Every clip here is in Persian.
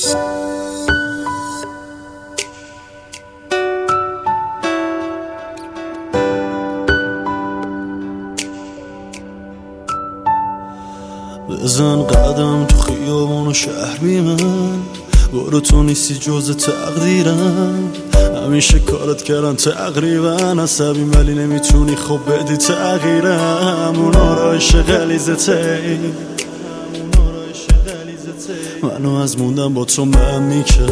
بزن قدم تو خیابون و شهر بی من، برو تو نیستی جز تقدیرم. همیشه کارت کردن تقریبا، عصبی ولی نمیتونی خب بدی تغییرم. اون آرایش غلیظته منو از موندم با تو من میکرد.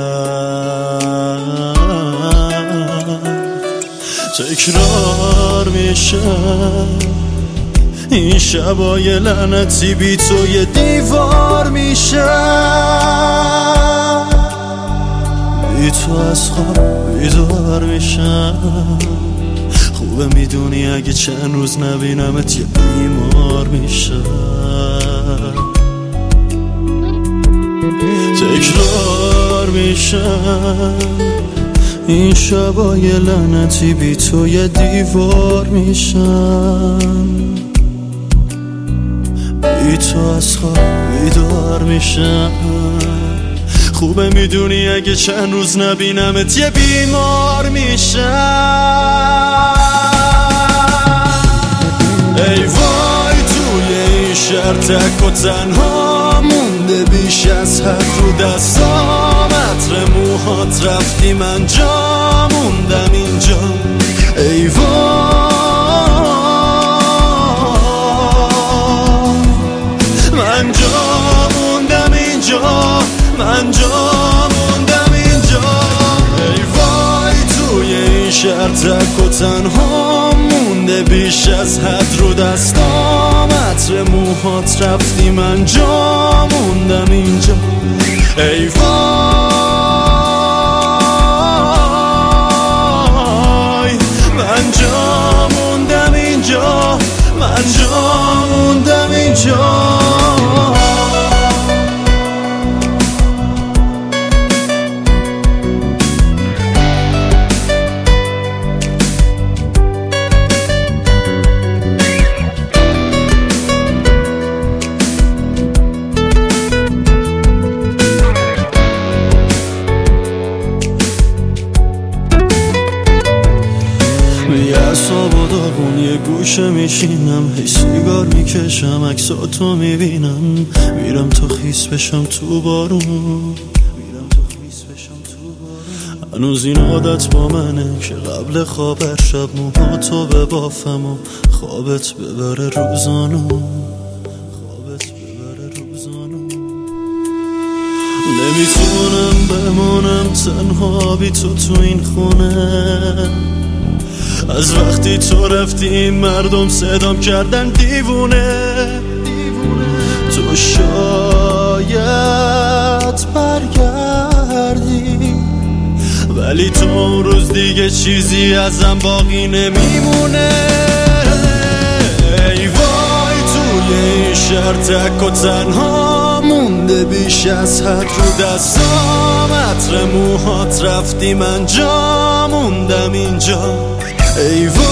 تکرار میشه این شبای لعنتی، بی تو یه دیوار میشه. بی تو از خواب بیدار میشم. خوبه میدونی اگه چند روز نبینمت یه بیمار میشم. تکرار میشم این شبای لعنتی، بی تو یه دیوار میشم. بی تو از خواب بیدار میشم. خوبه میدونی اگه چند روز نبینمت یه بیمار میشم. ای وای توی این شهر تک و تنها مونده بیش از حد رو دستام. عطر موهات رفتی من جا موندم اینجا. ای وای من جا موندم اینجا، من جا موندم اینجا. ای وای توی این شهر تک و تنها مونده بیش از حد رو دستام. عطر موهات رفتی من جا موندم اینجا. ای وای من جا موندم اینجا، من جا موندم اینجا. اعصاب و داغون یه گوشه میشینم، هی سیگار میکشم عکساتو میبینم. میرم تا خیس بشم تو بارون. هنوز این عادت با منه که قبل خواب هر شب موهاتو ببافم و خوابت ببره روزانو. نمیتونم بمونم تنها بی تو این خونه. از وقتی تو رفتی این مردم صدام کردن دیوونه. تو شاید برگردی ولی تو اون روز دیگه چیزی ازم باقی نمیمونه. ای وای توی این شهر تک و تنها مونده بیش از حد رو دستام. عطر موهات رفتی من جا موندم اینجا. ای وای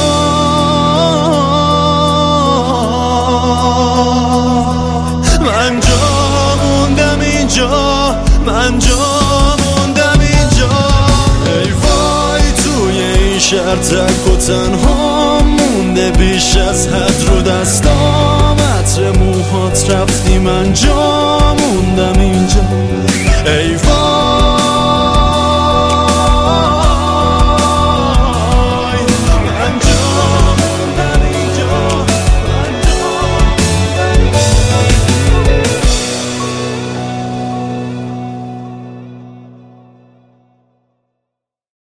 من جا موندم اینجا، من جا موندم اینجا. ای وای توی این شهر تک و تنها مونده بیش از حد رو دستام. عطر موهات رفتی من جا موندم اینجا. ای وای